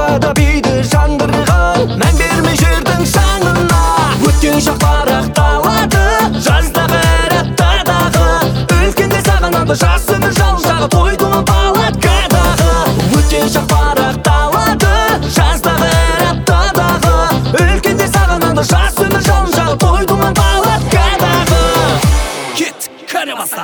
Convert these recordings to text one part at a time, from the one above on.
далада биді жаңғырған, мән бермей жердің шаңына. Өткен шақтар ақталады жаздағы әр аптадағы, үлкендер сағынады жас өмір жалын жағы, тойды ма палаткадағы. Өткен шақтар ақталады жаздағы әр аптадағы, үлкендер сағынады жас өмір жалын жағы, тойды ма палаткадағы. Кет, кәне баста.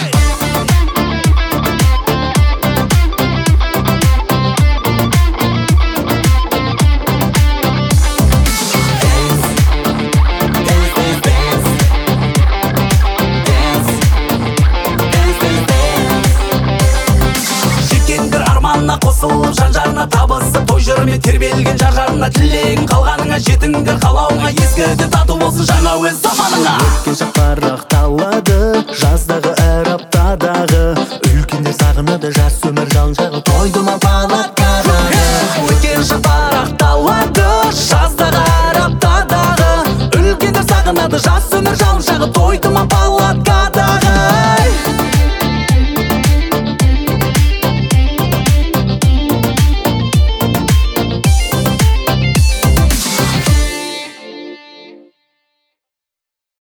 Қосылып жан-жарына табысып, той жырымен тербелген жар-жарына, тілегің қалғаныңа жетіңдер қалауыңа, ескіде тату болсын жаңа өз заманыңа. Өткен шақтар ақталады жаздағы әр аптадағы, үлкендер сағынады жас өмір жалын жағы, тойды ма палаткадағы. Өткен шақтар ақталады жаздағы әр аптадағы, үлкендер сағынады жас өмір жалын